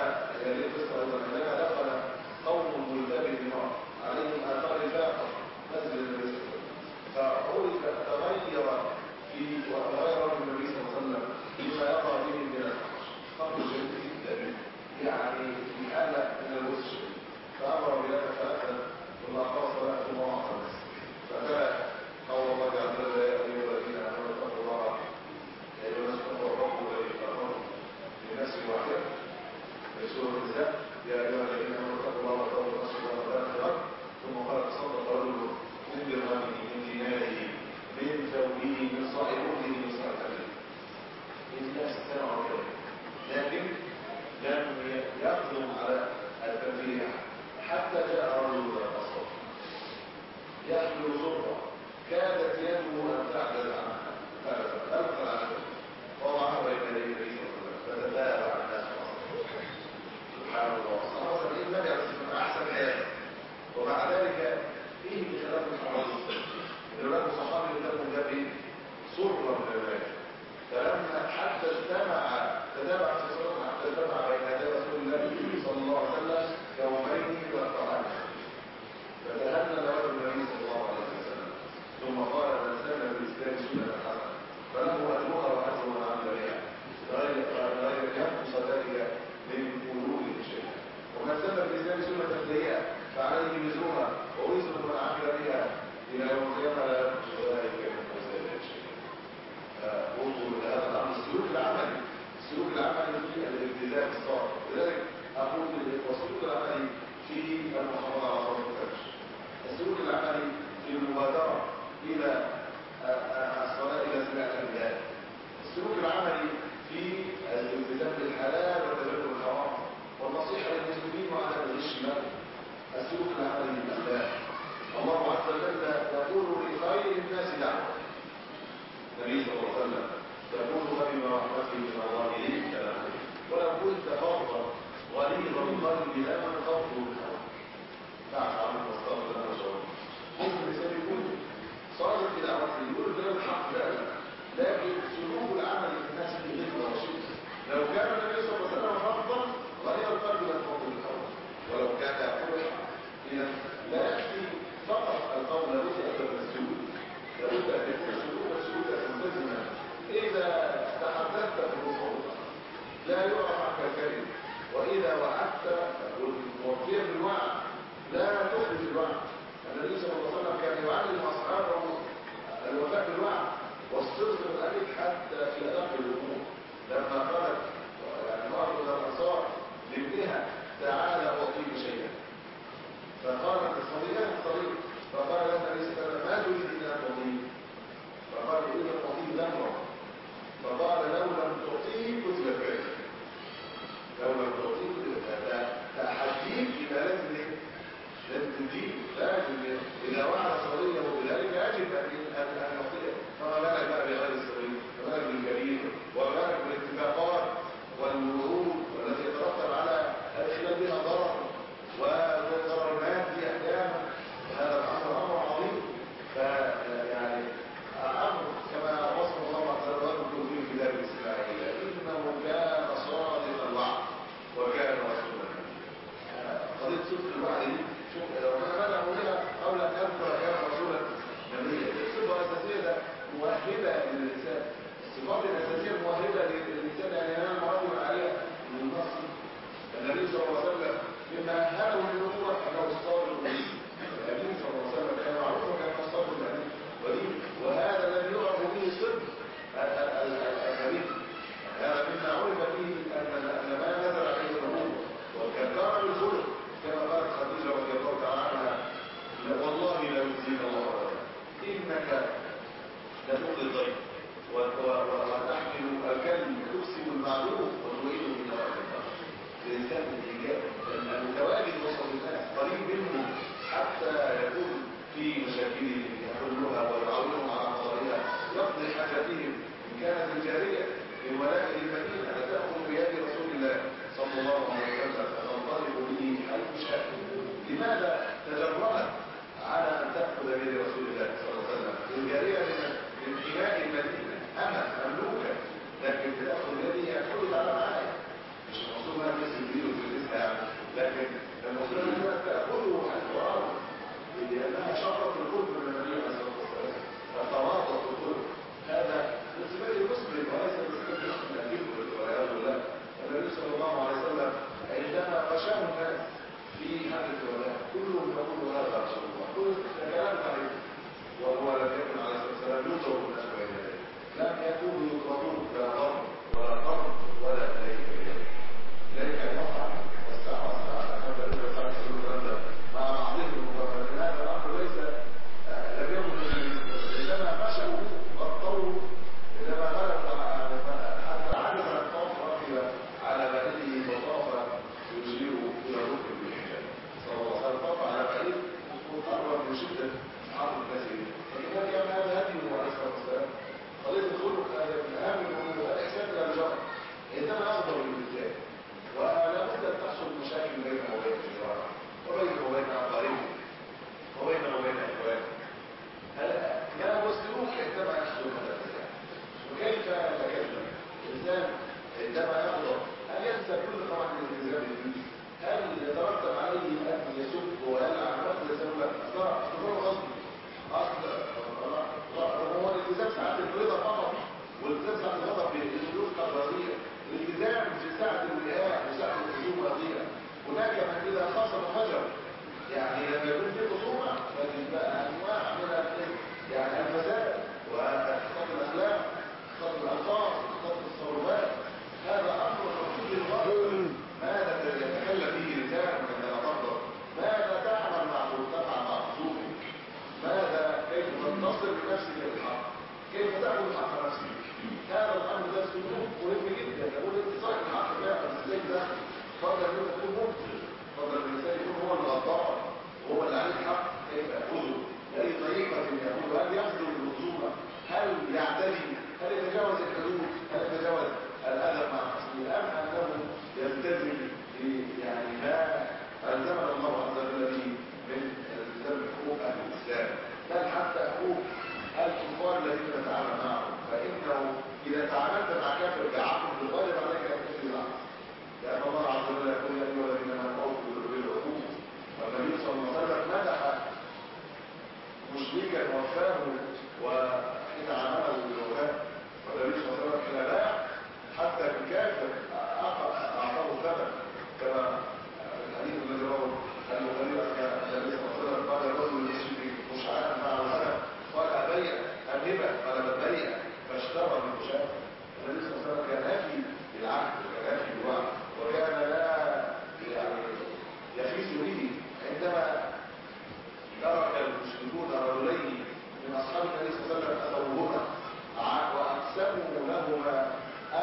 دخل قوم ملتبس بالنار عليهم اثار الفاقه مسجد النبي صلى الله عليه وسلم فعرف تغير في وغير النبي صلى الله عليه وسلم بما يقع به من الفحش امر جميل جدا يعني في حاله من الوسع فامر بذلك فاتى ثم اقام صلاه ثم وعظ الناس فتلا قول الله عز وجل يا ايها الذين امنوا اتقوا الله يا ايها الناس اتقوا ربكم الذي خلقكم من نفس واحده في سوره النساء يا ايها الذين امنوا اتقوا الله واتقوا نفس واحده ثم قال تصدق رجل من درهمه من ديناره من زوجه من صاحبه من صاحبه الناس سمعوا كده لكن لم يقدم على التنفيذ حتى جاء رجل من الأصحاب يحمل صرفة كادت يده أن تعجز عنها فألقى عنها وضعها بين يدي النبي صلى الله عليه وسلم فتتابع الناس سبحان الله صلى الله عليه وسلم النبي عليه الصلاة والسلام أحسن حياته ومع ذلك فيه بخلاف الصحابة الولاد الصحابي لهم ده صرفة من الولاد فلما حتى تتابع في الصلاة حتى اجتمع بين يدي رسول الله صلى الله عليه وسلم يومين والقرآن فتهنى له النبي صلى الله عليه وسلم ثم قال من سن بالإسلام سنة حسنة فله أجرها وأجر من عمل بها غير ينقص ذلك من قلوب شيئا ومن سن بالإسلام سنة سيئة فعليه وزرها ووزر من عمل بها إلى يوم القيامة لا ينقص ذلك من ذلك شيئا. انظر لهذا الأمر السلوك العملي في الالتزام الصالح لذلك أقول والسلوك العملي في المحافظة على صلاة الفجر السلوك العملي في المبادرة إلى الصلاة إلى سماع الأنبياء السلوك العملي في الالتزام بالحلال وتجنب الحرام والنصيحة للمسلمين وعدم الغش منه السلوك العملي بالأخلاق الله عز وجل يقول لخير الناس دعوة النبي صلى الله عليه وسلم تقول فبما رحمته من الله لنت له ولو كنت فظا غليظ القلب لما انفضوا من حولك فاعف عنه واستغفر لنا وشاورنا ممكن الانسان يكون صادق في دعوته يقول كلام الحق فعلا لكن سلوك العمل في الناس في غير رشيد لو كان النبي صلى الله عليه وسلم فظا غليظ القلب لانفضوا من حولك ولو كان يقول الحق اذا لا يكفي فقط القول لابد ان يكون السلوك لابد ان يكون سلوكا ملتزما اذا تحدثت في الوصول لا يعرف عنك الكلمه واذا وعدت وفيا بالوعد لا تخلف الوعد النبي صلى الله عليه وسلم كان يعلم اصحابه الوفاء بالوعد والصدق بالحديث حتى في ادق الامور لما قالت يعني امراه من الانصار لابنها تعالى اعطيك شيئا فقالت الصديقه الصديق فقال لها النبي صلى الله عليه وسلم ما تريد ان تعطيه فقال اريد ان تعطيه ذنبا فقال لو لم تعطيه كتب فعله لو لم تعطيه تحديد يبقى لازم تديه لازم اذا وعد صديقه بذلك يجب ان يعطيه فما بالك بقى بغير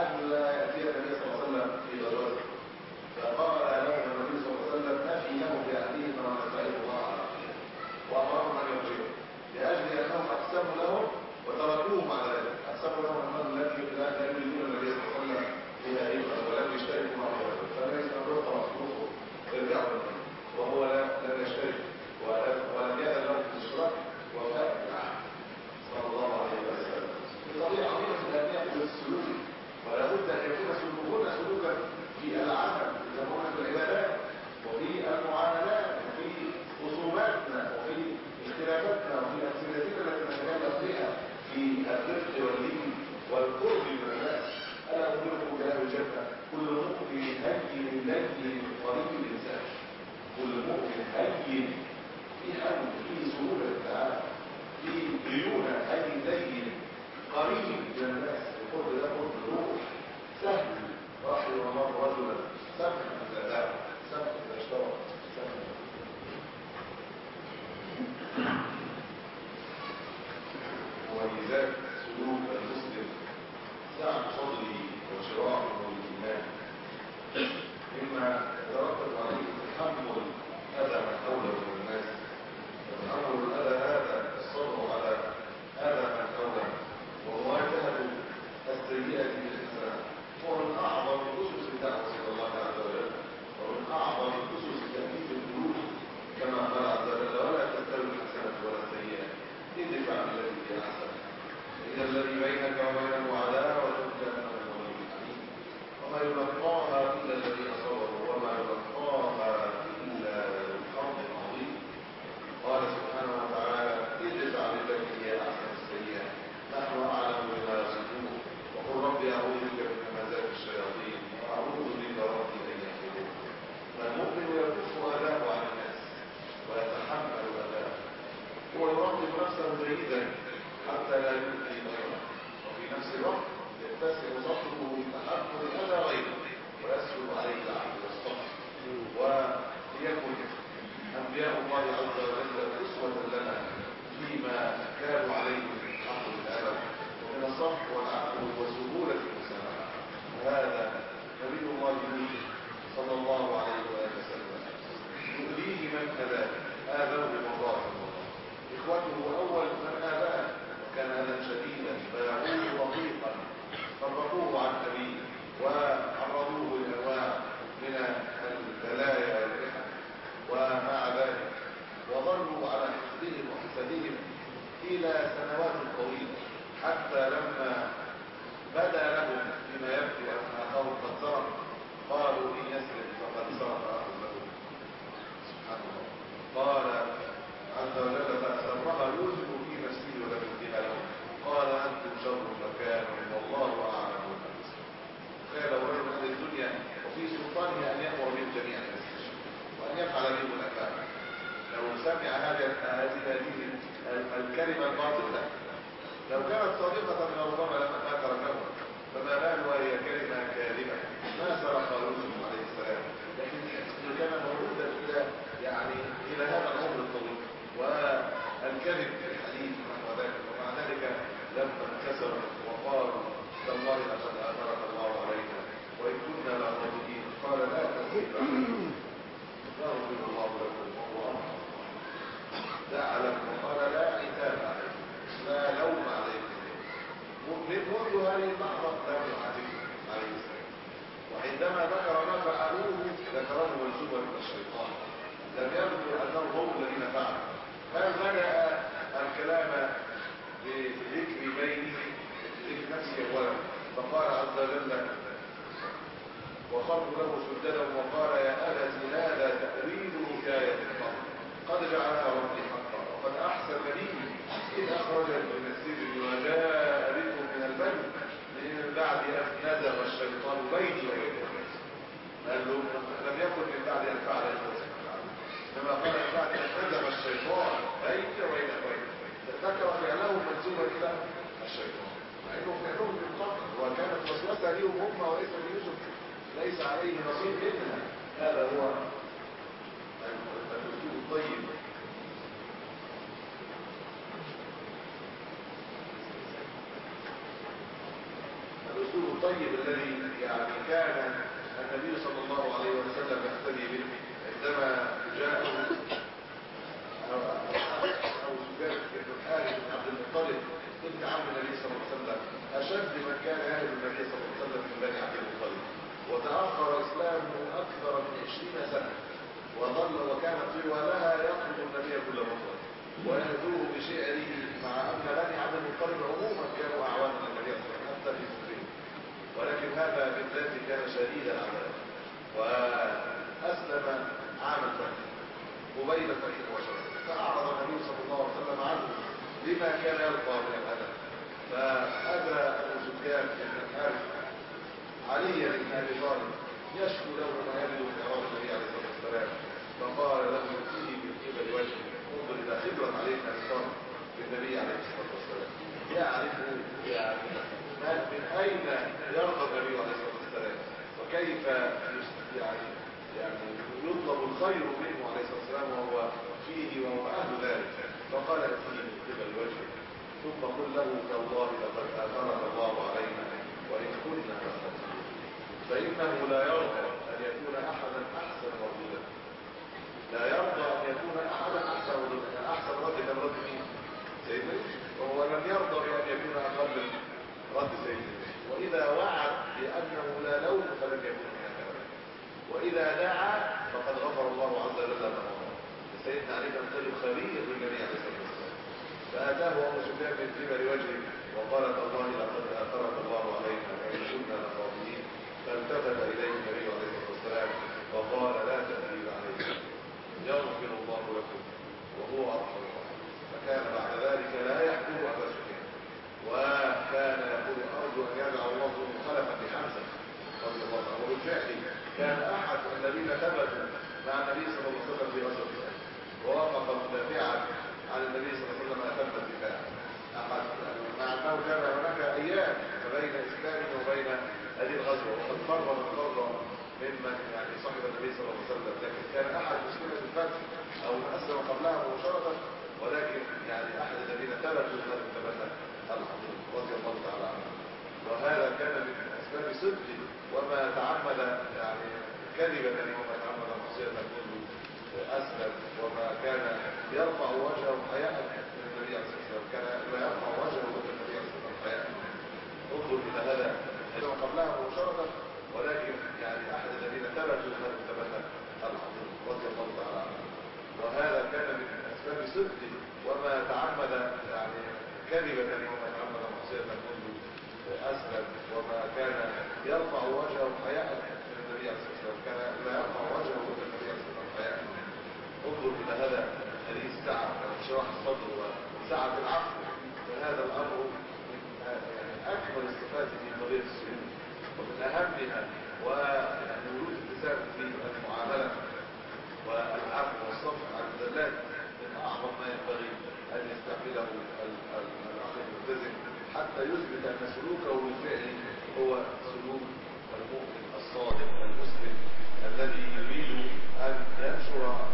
ألا يأتي النبي صلى الله عليه وسلم في غزوته، فقال لهم النبي صلى الله عليه وسلم نفي له بأهلهم ما نسأله الله على أهلهم وأمرهم أن يرجعوا، لأجل أنهم أقسموا لهم وتركوهم على ذلك، أقسموا لهم أنهم لا يريدون النبي صلى الله عليه وسلم في هذه ولم يشتركوا معه، فالنبي صلى الله عليه وسلم خلاص ارجعوا وهو لم يشترك ولم يأذن لهم في الاشتراك وفاء بالعهد صلى الله عليه وسلم. بطريقة عظيمة من الأهمية والسلوك، ولا بد أن يكون سلوكنا سلوكا في العمل يسمونه في العبادات وفي المعاملات وفي خصوماتنا وفي اختلافاتنا وفي أمثلتنا التي نتكلم فيها في الرفق واللين والقرب من الناس. ألا أخبركم بأهل الجنة كل مؤمن هين لين قريب الإنسان، كل مؤمن هين في حول في سهولة التعامل في ليونة هين لين قريب من الناس، القرب ده قرب الروح سهل. رحم الله رجلا سمحا إذا دعا سمحا إذا اشترى سمحا. وميزات سلوك المسلم سعة صدره وشراحه الإيمان مما يترتب عليه تحمل أذى من حوله من الناس، وتحمل الأذى هذا الصبر على أذى من حوله ومواجهة السيئة بالحسنة هو من أعظم أسس الدعوة إلى الله عز وجل ومن أعظم أسس تأليف القلوب كما قال عز وجل ولا تستوي الحسنة ولا السيئة ادفع بالتي هي أحسن إذا الذي بينك وبينه عداوة كأنه ولي حميم وما يلقاها إلا الذين صبروا وما يلقاها إلا ذو حظ عظيم. قال سبحانه وتعالى ادفع بالتي هي أحسن السيئة نحن أعلم بما يصفون وقل ربي أعوذ بك من همزات الشياطين وأعوذ بك ربي أن يحضرون. فالمؤمن يكف أذاه عن الناس ويتحمل أذاه ويراقب نفسه جيدا حتى لا يؤذي غيره، وفي نفس الوقت يتسع صدره لتحمل أذى غيره ويسهل عليه العبد والصبر. وليكن أنبياء الله عز وجل أسوة لنا فيما كانوا عليه من حمل الأذى ومن الصبر والعفو وسهولة المسامحة. وهذا نبي الله يوسف صلى الله عليه وسلم يؤذيه من آذوه مرات إخوته أول من آباه كان أذى شديدا فيعود رقيقا فرقوه عن أبيه وعرضوه لأنواع من البلايا والإحن ومع ذلك وظلوا على حسدهم وحسدهم إلى سنوات طويلة حتى لما بدا لهم فيما يبدو أن أخاهم قد سرق قالوا إن يسرق فقد سرق أخ له. سبحان الله. قال عز وجل فأسرها يوسف في نفسه ولم يبدها له قال أنتم شر مكان والله أعلم بما تصنعون. تخيل لو رجل من الدنيا وفي سلطانه أن يأمر بهم جميعا وأن يفعل بهم الأفعال لو سمع هذه الكلمة الباطلة لو كانت صادقة لربما لما تركه فما بال وهي كلمة كاذبة ما سرق يوسف عليه السلام، لكن كان موجودا إلى هذا العمر الطويل والكذب في الحديث ومع ذلك لما انكسر وقالوا تالله لقد آثرك الله علينا وإن كنا لغافلين قال لا تثريب عليكم يغفر الله لكم وهو أرحم دعا لكم وقال لا عتاب عليكم لا لوم عليكم منذ هذه اللحظة لم يعاتبكم عليه السلام. وعندما ذكر ما فعلوه ذكره منسوبا من الشيطان لم يذكر أنه هم الذين فعلوا. هل بدأ الكلام بذكر بينه ذكر نفسه أولا فقال عز وجل وخروا له سجدا وقال يا أبت هذا تأويل حكاية القوم قد جعلها ربي حقا وقد أحسن بي إذ أخرجني من السجن وجاء بكم من البدو من بعد أن نزغ الشيطان بيني وبينكم. قال له لم يكن من بعد أن فعل كما قال من بعد أن نزغ الشيطان بيني وبينكم ذكر فعله منسوبا إلى الشيطان مع أنه فعلهم بالقطع وكانت وسوسة ليهم هم وليس ليوسف ليس عليه نصيب منها. هذا هو الأسلوب الطيب. الأسلوب الطيب الذي يعني كان النبي صلى الله عليه وسلم يقتدي به عندما جاءه أو زبير بن الحارث بن عبد المطلب ابن عم النبي صلى الله عليه وسلم أشد من كان أهل النبي صلى الله عليه وسلم من بني عبد المطلب، وتأخر إسلامه أكثر من 20 سنة، وظل وكانت طوالها يطلب النبي كل مرة ويهدوه بشعره، مع أن بني عبد المطلب عموما كانوا أعوانا للنبي صلى الله عليه وسلم حتى في سفره، ولكن هذا بالذات كان شديد العذاب، وأسلم عام الفتح قبيل الفتح مباشرة، فأعرض النبي صلى الله عليه وسلم عنه لما كان يلقى من الأذى، فأتى أبو سفيان بن الحارث علي بن أبي طالب يشكو له ما يبدو من إعراض النبي عليه الصلاة والسلام، فقال له يؤتيه من قبل وجهه، انظر إذا خبرت عليه أبي طالب بالنبي عليه الصلاة والسلام، يعرفه يعني من أين يرضى النبي عليه الصلاة والسلام، وكيف يعني يطلب الخير منه عليه الصلاة والسلام وهو فيه وهو أهل ذلك، فقال يأتيه من قبل وجهه ثم قل له تالله لقد آثرك الله علينا وإن كنا لخاطئين، فإنه لا يرضى أن يكون أحدا أحسن ردا، لا يرضى أن يكون أحدا أحسن ردا، أحسن رد كان رد مين؟ سيدنا يوسف، وهو لم يرضى بأن يكون أقل رد سيدنا يوسف، وإذا وعد بأنه لا لوم فلم يكن هكذا، وإذا دعا فقد غفر الله عز وجل له. سيدنا علي بن طالب خبير بالنبي عليه الصلاة والسلام، فأتاه أبو سفيان من قبل وجهه وقال تالله لقد آثرك الله علينا وإن كنا لخاطئين، فالتفت إليه النبي عليه الصلاة والسلام وقال لا تأثير عليكم يغفر الله لكم وهو أرحم الراحمين، فكان بعد ذلك لا يحكم أبا سفيان، وكان يقول أرجو أن يجعل الله خلفا لحمزة رضي الله عنه، وبالفعل كان أحد الذين ثبتوا مع النبي صلى الله عليه وسلم في غزوة أحد ووقف مدافعا عن النبي صلى الله عليه وسلم أتم الدفاع، أحد مع أنه كان هناك أيام بين إسلامه وبين هذه الغزوة، وقد فر من فر ممن يعني صحب النبي صلى الله عليه وسلم، لكن كان أحد مسلمة الفتح أو من أسلم قبلها مباشرة، ولكن يعني أحد الذين ثبتوا هذا الثبات العظيم رضي الله تعالى عنه، وهذا كان من أسباب صدقه، وما تعمد يعني كذبة وما تعمد معصية منه أسلم، وما كان يرفع وجهه حياء من النبي عليه الصلاة والسلام، كان لا يرفع وجهه من النبي عليه الصلاة والسلام حياء. انظر إلى هذا قبلها مباشرة، ولكن يعني أحد الذين ثبتوا هذا الثبات العظيم رضي الله تعالى عنه، وهذا كان من أسباب صدقه، وما تعمد يعني كذبة وما تعمد معصية منه أسلم، وما كان يرفع وجهه حياء من النبي عليه الصلاة والسلام، كان لا يرفع وجهه من النبي عليه الصلاة والسلام حياء. انظر إلى هذا هذه السعة وانشراح الصدر وسعة العقل، فهذا الأمر من يعني أكبر الصفات في قضية السلوك ومن أهمها، ويعني ورود التزام في المعاملة والعفو والصفح عن الزلات من أعظم ما ينبغي أن يستعمله الأخ الملتزم حتى يثبت أن سلوكه بالفعل هو سلوك المؤمن الصادق المسلم الذي يريد أن ينشر